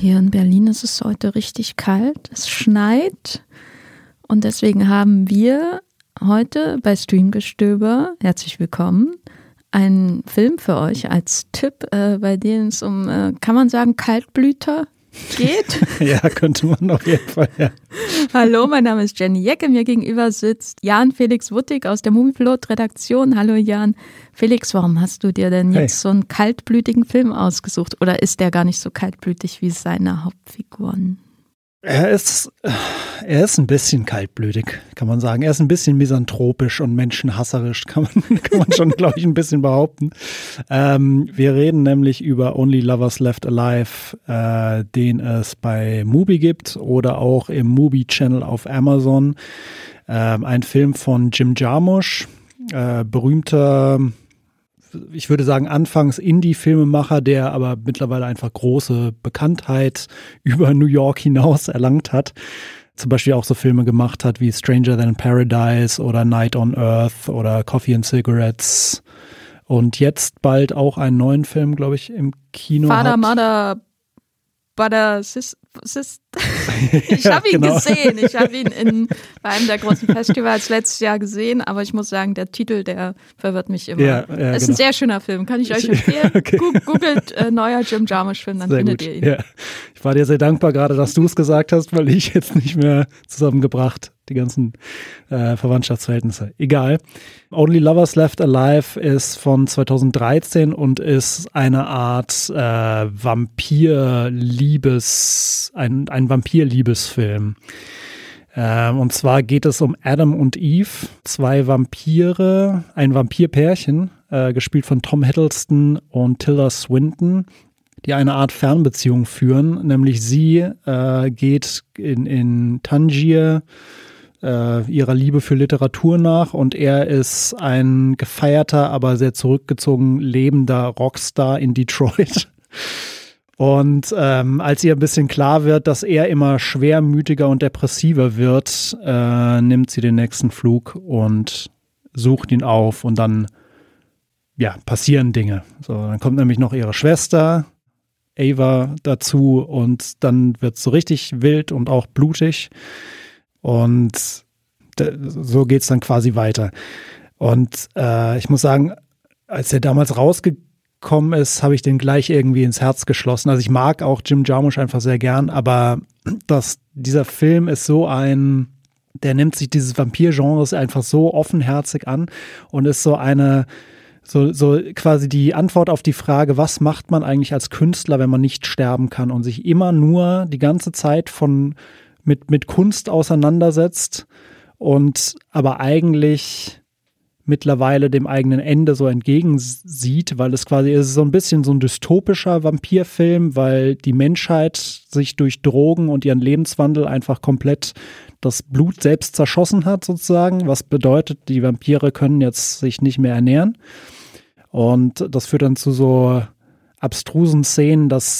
Hier in Berlin ist es heute richtig kalt, es schneit und deswegen haben wir heute bei Streamgestöber, herzlich willkommen, einen Film für euch als Tipp, bei dem es um, kann man sagen, Kaltblüter geht. Ja, könnte man auf jeden Fall, ja. Hallo, mein Name ist Jenny Jecke, mir gegenüber sitzt Jan Felix Wuttig aus der Moviepilot-Redaktion. Hallo Jan. Felix, warum hast du dir denn jetzt so einen kaltblütigen Film ausgesucht? Oder ist der gar nicht so kaltblütig wie seine Hauptfiguren? Er ist ein bisschen kaltblütig, kann man sagen. Er ist ein bisschen misanthropisch und menschenhasserisch, kann man schon, glaube ich, ein bisschen behaupten. Wir reden nämlich über Only Lovers Left Alive, den es bei Mubi gibt oder auch im Mubi-Channel auf Amazon. Ein Film von Jim Jarmusch, berühmter, ich würde sagen, anfangs Indie-Filmemacher, der aber mittlerweile einfach große Bekanntheit über New York hinaus erlangt hat. Zum Beispiel auch so Filme gemacht hat wie Stranger Than Paradise oder Night on Earth oder Coffee and Cigarettes. Und jetzt bald auch einen neuen Film, glaube ich, im Kino Father, hat. Mother, Butter, Sis. Ich habe ihn gesehen. Ich habe ihn bei einem der großen Festivals letztes Jahr gesehen, aber ich muss sagen, der Titel, der verwirrt mich immer. Ja, ist ein sehr schöner Film, kann ich euch empfehlen. Okay. Googelt neuer Jim Jarmusch-Film, dann findet ihr ihn. Ja. Ich war dir sehr dankbar gerade, dass du es gesagt hast, weil ich jetzt nicht mehr zusammengebracht, die ganzen Verwandtschaftsverhältnisse. Egal. Only Lovers Left Alive ist von 2013 und ist eine Art ein Vampir-Liebesfilm. Und zwar geht es um Adam und Eve, zwei Vampire, ein Vampirpärchen, gespielt von Tom Hiddleston und Tilda Swinton, die eine Art Fernbeziehung führen. Nämlich sie geht in Tangier ihrer Liebe für Literatur nach und er ist ein gefeierter, aber sehr zurückgezogen lebender Rockstar in Detroit. Und als ihr ein bisschen klar wird, dass er immer schwermütiger und depressiver wird, nimmt sie den nächsten Flug und sucht ihn auf und dann passieren Dinge. So, dann kommt nämlich noch ihre Schwester Ava dazu und dann wird es so richtig wild und auch blutig. Und so geht's dann quasi weiter. Und ich muss sagen, als er damals rausgekommen ist, habe ich den gleich irgendwie ins Herz geschlossen. Also ich mag auch Jim Jarmusch einfach sehr gern, aber dieser Film ist der nimmt sich dieses Vampir-Genres einfach so offenherzig an und ist so quasi die Antwort auf die Frage, was macht man eigentlich als Künstler, wenn man nicht sterben kann und sich immer nur die ganze Zeit mit Kunst auseinandersetzt und aber eigentlich mittlerweile dem eigenen Ende so entgegensieht, weil es quasi ist so ein bisschen so ein dystopischer Vampirfilm, weil die Menschheit sich durch Drogen und ihren Lebenswandel einfach komplett das Blut selbst zerschossen hat sozusagen, was bedeutet, die Vampire können jetzt sich nicht mehr ernähren und das führt dann zu so abstrusen Szenen, dass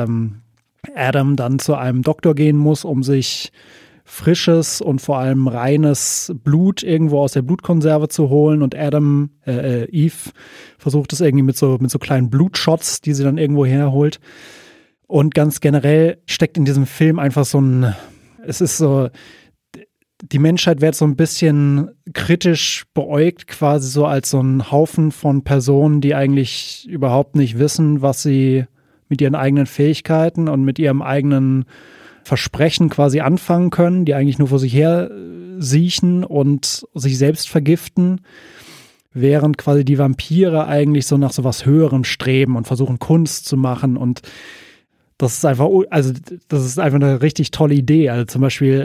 Adam dann zu einem Doktor gehen muss, um sich frisches und vor allem reines Blut irgendwo aus der Blutkonserve zu holen und Eve versucht es irgendwie mit so kleinen Blutshots, die sie dann irgendwo herholt. Und ganz generell steckt in diesem Film einfach es ist so, die Menschheit wird so ein bisschen kritisch beäugt, quasi so als so ein Haufen von Personen, die eigentlich überhaupt nicht wissen, was sie mit ihren eigenen Fähigkeiten und mit ihrem eigenen Versprechen quasi anfangen können, die eigentlich nur vor sich her siechen und sich selbst vergiften, während quasi die Vampire eigentlich so nach so was Höherem streben und versuchen Kunst zu machen und das ist einfach eine richtig tolle Idee. Also zum Beispiel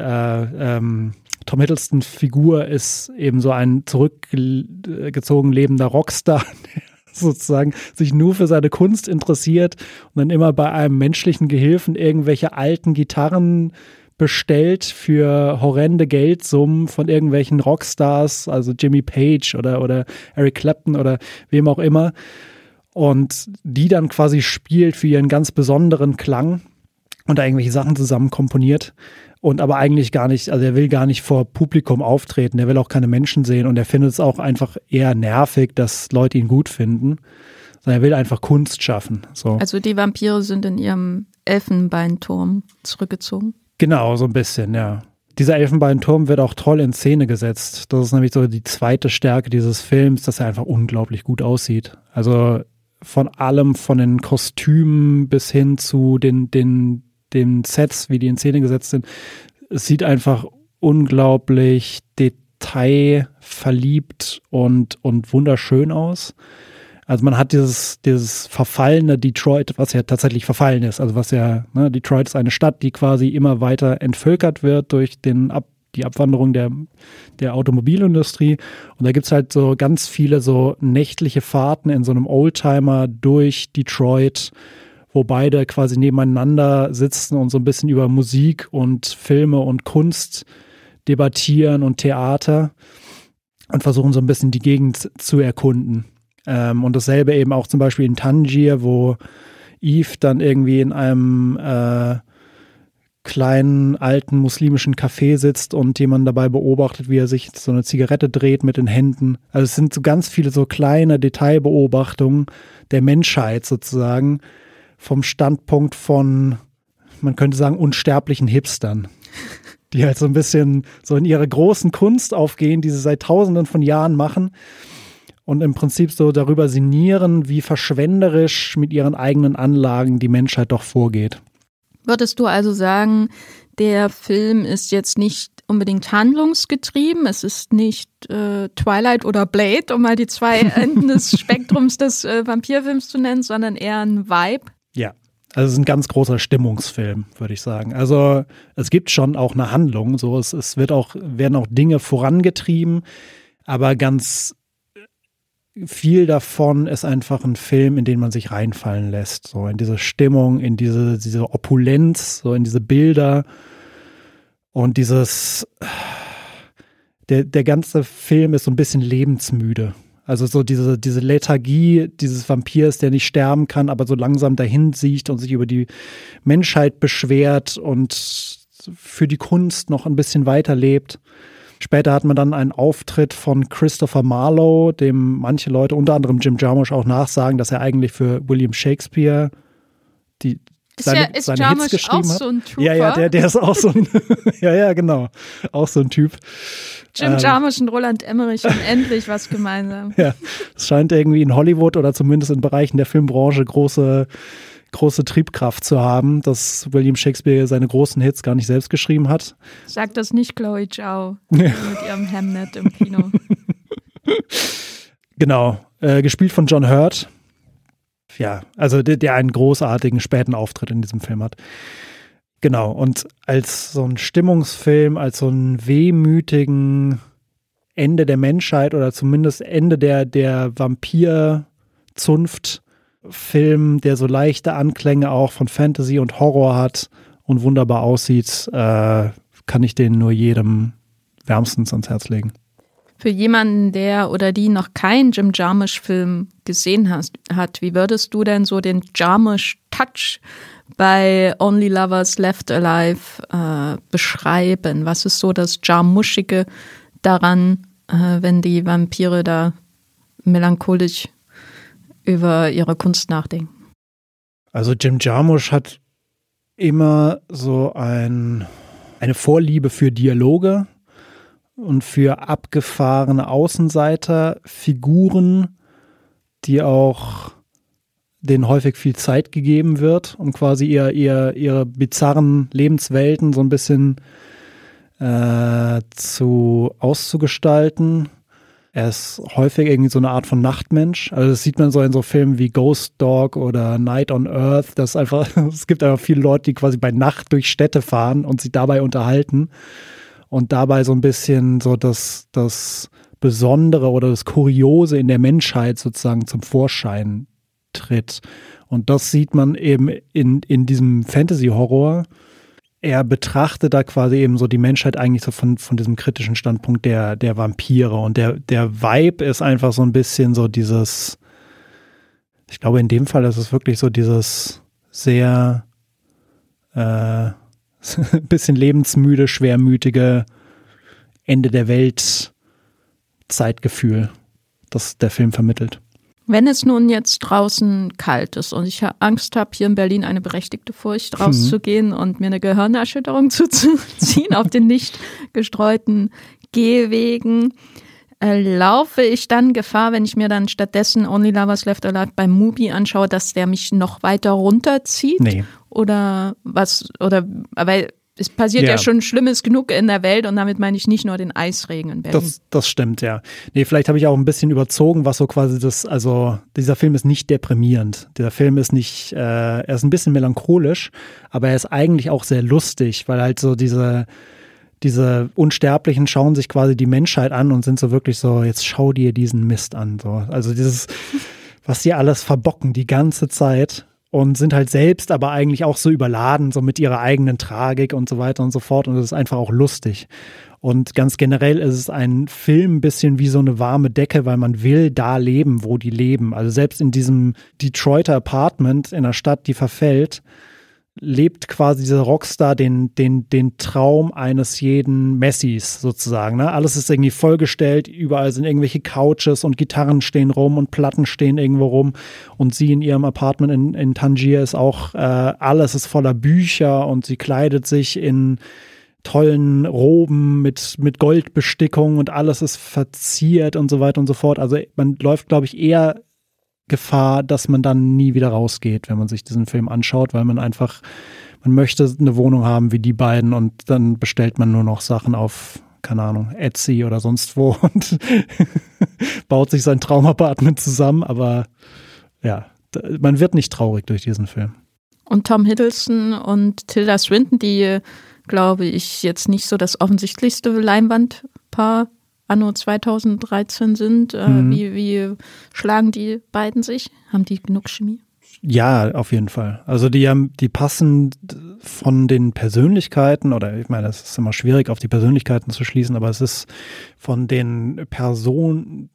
Tom Hiddlestons Figur ist eben so ein zurückgezogen lebender Rockstar, sozusagen sich nur für seine Kunst interessiert und dann immer bei einem menschlichen Gehilfen irgendwelche alten Gitarren bestellt für horrende Geldsummen von irgendwelchen Rockstars, also Jimmy Page oder Eric Clapton oder wem auch immer und die dann quasi spielt für ihren ganz besonderen Klang und da irgendwelche Sachen zusammen komponiert und aber eigentlich gar nicht, also er will gar nicht vor Publikum auftreten, er will auch keine Menschen sehen und er findet es auch einfach eher nervig, dass Leute ihn gut finden, sondern er will einfach Kunst schaffen. So. Also die Vampire sind in ihrem Elfenbeinturm zurückgezogen. Genau, so ein bisschen, ja. Dieser Elfenbeinturm wird auch toll in Szene gesetzt. Das ist nämlich so die zweite Stärke dieses Films, dass er einfach unglaublich gut aussieht. Also von allem, von den Kostümen bis hin zu den Sets, wie die in Szene gesetzt sind. Es sieht einfach unglaublich detailverliebt und wunderschön aus. Also man hat dieses verfallene Detroit, was ja tatsächlich verfallen ist. Also Detroit ist eine Stadt, die quasi immer weiter entvölkert wird durch die Abwanderung der Automobilindustrie. Und da gibt es halt so ganz viele so nächtliche Fahrten in so einem Oldtimer durch Detroit, wo beide quasi nebeneinander sitzen und so ein bisschen über Musik und Filme und Kunst debattieren und Theater und versuchen so ein bisschen die Gegend zu erkunden. Und dasselbe eben auch zum Beispiel in Tangier, wo Eve dann irgendwie in einem kleinen, alten muslimischen Café sitzt und jemand dabei beobachtet, wie er sich so eine Zigarette dreht mit den Händen. Also es sind so ganz viele so kleine Detailbeobachtungen der Menschheit sozusagen vom Standpunkt von, man könnte sagen, unsterblichen Hipstern, die halt so ein bisschen so in ihre großen Kunst aufgehen, die sie seit Tausenden von Jahren machen. Und im Prinzip so darüber sinnieren, wie verschwenderisch mit ihren eigenen Anlagen die Menschheit doch vorgeht. Würdest du also sagen, der Film ist jetzt nicht unbedingt handlungsgetrieben, es ist nicht Twilight oder Blade, um mal die zwei Enden des Spektrums des Vampirfilms zu nennen, sondern eher ein Vibe? Ja, also es ist ein ganz großer Stimmungsfilm, würde ich sagen. Also es gibt schon auch eine Handlung, so werden auch Dinge vorangetrieben, aber ganz viel davon ist einfach ein Film, in den man sich reinfallen lässt, so in diese Stimmung, in diese Opulenz, so in diese Bilder und der ganze Film ist so ein bisschen lebensmüde. Also so diese Lethargie dieses Vampirs, der nicht sterben kann, aber so langsam dahin sieht und sich über die Menschheit beschwert und für die Kunst noch ein bisschen weiterlebt. Später hat man dann einen Auftritt von Christopher Marlowe, dem manche Leute, unter anderem Jim Jarmusch, auch nachsagen, dass er eigentlich für William Shakespeare seine Hits geschrieben hat. So ein Trooper? Ja, der ist auch so ein, ja, genau, auch so ein Typ. Jim Jarmusch und Roland Emmerich haben endlich was gemeinsam. Ja, es scheint irgendwie in Hollywood oder zumindest in Bereichen der Filmbranche große Triebkraft zu haben, dass William Shakespeare seine großen Hits gar nicht selbst geschrieben hat. Sagt das nicht Chloe Zhao mit ihrem Hamnet im Kino. Genau, gespielt von John Hurt. Ja, also der einen großartigen späten Auftritt in diesem Film hat. Genau, und als so ein Stimmungsfilm, als so ein wehmütigen Ende der Menschheit oder zumindest Ende der Vampirzunft Film, der so leichte Anklänge auch von Fantasy und Horror hat und wunderbar aussieht, kann ich den nur jedem wärmstens ans Herz legen. Für jemanden, der oder die noch keinen Jim Jarmusch-Film gesehen hat, wie würdest du denn so den Jarmusch-Touch bei Only Lovers Left Alive beschreiben? Was ist so das Jarmuschige daran, wenn die Vampire da melancholisch über ihre Kunst nachdenken? Also Jim Jarmusch hat immer so eine Vorliebe für Dialoge und für abgefahrene Außenseiterfiguren, die auch denen häufig viel Zeit gegeben wird, um quasi ihre bizarren Lebenswelten so ein bisschen auszugestalten. Er ist häufig irgendwie so eine Art von Nachtmensch. Also das sieht man so in so Filmen wie Ghost Dog oder Night on Earth. Es gibt einfach viele Leute, die quasi bei Nacht durch Städte fahren und sich dabei unterhalten und dabei so ein bisschen so das Besondere oder das Kuriose in der Menschheit sozusagen zum Vorschein tritt. Und das sieht man eben in diesem Fantasy-Horror. Er betrachtet da quasi eben so die Menschheit eigentlich so von diesem kritischen Standpunkt der Vampire. Und der Vibe ist einfach so ein bisschen so dieses, ich glaube in dem Fall ist es wirklich so dieses sehr bisschen lebensmüde, schwermütige Ende der Welt Zeitgefühl, das der Film vermittelt. Wenn es nun jetzt draußen kalt ist und ich Angst habe, hier in Berlin eine berechtigte Furcht rauszugehen und mir eine Gehirnerschütterung zuzuziehen auf den nicht gestreuten Gehwegen, laufe ich dann Gefahr, wenn ich mir dann stattdessen Only Lovers Left Alive beim Mubi anschaue, dass der mich noch weiter runterzieht? Nee. Oder was? Oder weil es passiert ja schon Schlimmes genug in der Welt und damit meine ich nicht nur den Eisregen in Berlin. Das stimmt, ja. Nee, vielleicht habe ich auch ein bisschen überzogen, was so quasi also dieser Film ist nicht deprimierend. Dieser Film ist nicht, er ist ein bisschen melancholisch, aber er ist eigentlich auch sehr lustig, weil halt so diese Unsterblichen schauen sich quasi die Menschheit an und sind so wirklich so, jetzt schau dir diesen Mist an. So. Also dieses, was die alles verbocken die ganze Zeit. Und sind halt selbst aber eigentlich auch so überladen, so mit ihrer eigenen Tragik und so weiter und so fort. Und das ist einfach auch lustig. Und ganz generell ist es ein Film ein bisschen wie so eine warme Decke, weil man will da leben, wo die leben. Also selbst in diesem Detroiter Apartment in der Stadt, die verfällt, lebt quasi dieser Rockstar den Traum eines jeden Messis sozusagen. Ne? Alles ist irgendwie vollgestellt, überall sind irgendwelche Couches und Gitarren stehen rum und Platten stehen irgendwo rum und sie in ihrem Apartment in Tangier ist auch, alles ist voller Bücher und sie kleidet sich in tollen Roben mit Goldbestickung und alles ist verziert und so weiter und so fort. Also man läuft, glaube ich, eher Gefahr, dass man dann nie wieder rausgeht, wenn man sich diesen Film anschaut, weil man möchte eine Wohnung haben wie die beiden und dann bestellt man nur noch Sachen auf, keine Ahnung, Etsy oder sonst wo und baut sich sein Traumapartment zusammen, aber ja, man wird nicht traurig durch diesen Film. Und Tom Hiddleston und Tilda Swinton, die, glaube ich, jetzt nicht so das offensichtlichste Leinwandpaar anno 2013 sind. Wie schlagen die beiden sich? Haben die genug Chemie? Ja, auf jeden Fall. Also die passen von den Persönlichkeiten, oder ich meine, es ist immer schwierig, auf die Persönlichkeiten zu schließen, aber es ist von den Personen,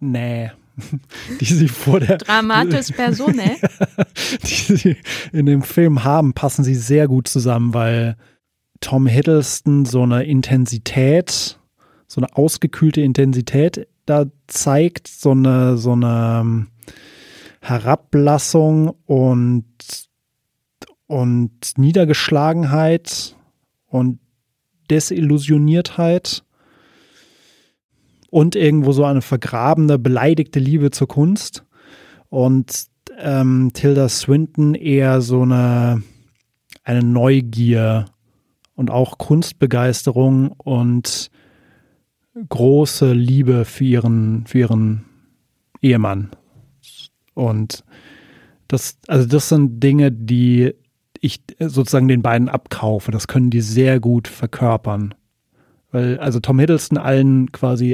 die sie vor der Dramatis Personae, die sie in dem Film haben, passen sie sehr gut zusammen, weil Tom Hiddleston so eine ausgekühlte Intensität da zeigt, so eine Herablassung und Niedergeschlagenheit und Desillusioniertheit und irgendwo so eine vergrabene, beleidigte Liebe zur Kunst. Und Tilda Swinton eher so eine Neugier und auch Kunstbegeisterung und große Liebe für ihren Ehemann. Und das sind Dinge, die ich sozusagen den beiden abkaufe. Das können die sehr gut verkörpern. Weil, also Tom Hiddleston allen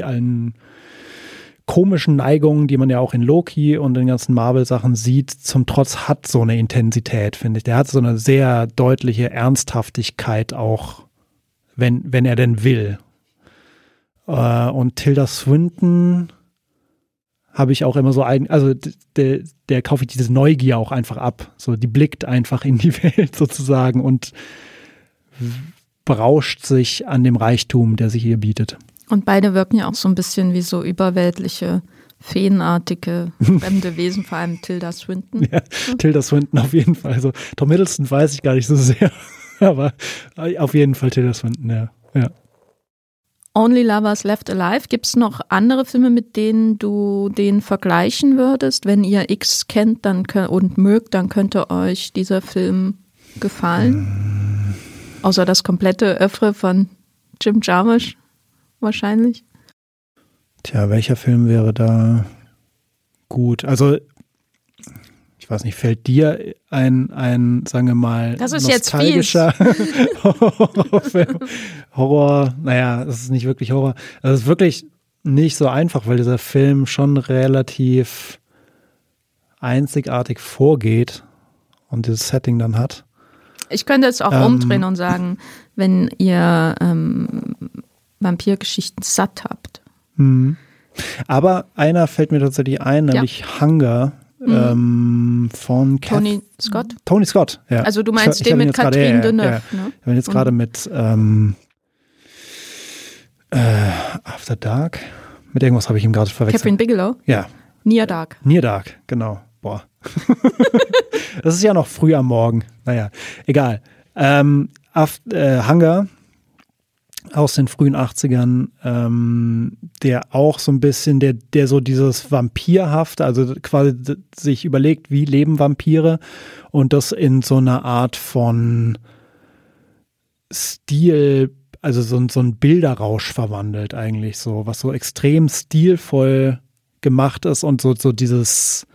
komischen Neigungen, die man ja auch in Loki und den ganzen Marvel-Sachen sieht, zum Trotz hat so eine Intensität, finde ich. Der hat so eine sehr deutliche Ernsthaftigkeit auch, wenn er denn will. Und Tilda Swinton habe ich auch immer so der kaufe ich diese Neugier auch einfach ab. So, die blickt einfach in die Welt sozusagen und berauscht sich an dem Reichtum, der sich ihr bietet. Und beide wirken ja auch so ein bisschen wie so überweltliche, feenartige, fremde Wesen, vor allem Tilda Swinton. Ja, Tilda Swinton auf jeden Fall. Also Tom Hiddleston weiß ich gar nicht so sehr, aber auf jeden Fall Tilda Swinton, ja. Only Lovers Left Alive. Gibt es noch andere Filme, mit denen du den vergleichen würdest? Wenn ihr X kennt und mögt, dann könnte euch dieser Film gefallen? Außer das komplette Oeuvre von Jim Jarmusch wahrscheinlich. Tja, welcher Film wäre da gut? Also ich weiß nicht, fällt dir ein, sagen wir mal, das ist nostalgischer Horrorfilm? Horror, naja, das ist nicht wirklich Horror. Das ist wirklich nicht so einfach, weil dieser Film schon relativ einzigartig vorgeht und dieses Setting dann hat. Ich könnte es auch umdrehen und sagen, wenn ihr Vampirgeschichten satt habt. Aber einer fällt mir tatsächlich ein, nämlich Hunger. Von Tony Scott? Tony Scott, ja. Also du meinst den mit Catherine Deneuve, ne? Ich bin jetzt gerade mit After Dark. Mit irgendwas habe ich ihm gerade verwechselt. Catherine Bigelow? Ja, Near Dark. Near Dark, genau. Boah. Das ist ja noch früh am Morgen. Naja, egal. Hunger aus den frühen 80ern, der auch so ein bisschen, der so dieses Vampirhafte, also quasi sich überlegt, wie leben Vampire und das in so einer Art von Stil, also so ein Bilderrausch verwandelt eigentlich so, was so extrem stilvoll gemacht ist und so dieses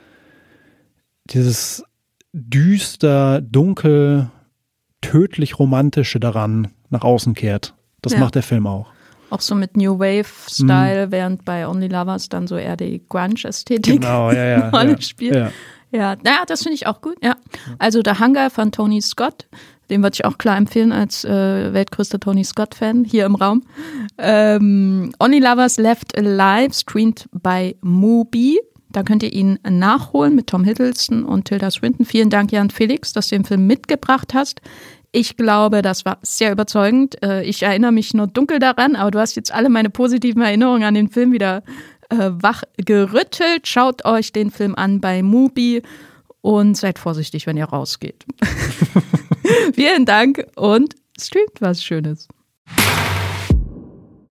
düster, dunkel, tödlich romantische daran nach außen kehrt. Das macht der Film auch. Auch so mit New Wave-Style, während bei Only Lovers dann so eher die Grunge-Ästhetik eine Rolle spielt. Ja, das finde ich auch gut. Ja. Also The Hunger von Tony Scott, den würde ich auch klar empfehlen als weltgrößter Tony Scott-Fan hier im Raum. Only Lovers Left Alive, streamt bei Mubi. Da könnt ihr ihn nachholen mit Tom Hiddleston und Tilda Swinton. Vielen Dank, Jan Felix, dass du den Film mitgebracht hast. Ich glaube, das war sehr überzeugend. Ich erinnere mich nur dunkel daran, aber du hast jetzt alle meine positiven Erinnerungen an den Film wieder wach gerüttelt. Schaut euch den Film an bei Mubi und seid vorsichtig, wenn ihr rausgeht. Vielen Dank und streamt was Schönes.